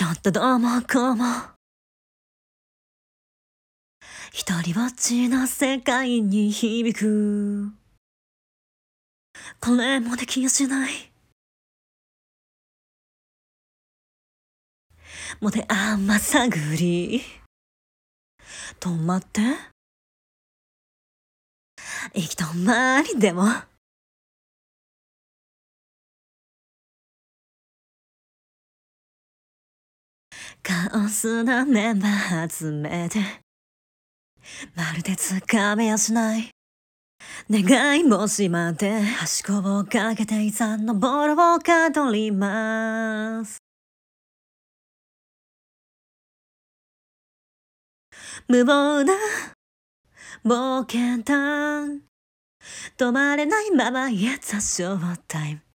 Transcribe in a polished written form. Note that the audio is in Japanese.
ちょっとどうもこうも一人ぼっちの世界に響く。これもできやしない。持て余さぐり。止まって。行き止まりでも。カオスなメンバー集めて。まるでつかめやしない。願いもしまってはしごをかけていざ登ろうかとります。無謀な冒険だ。止まれないまま It's a show time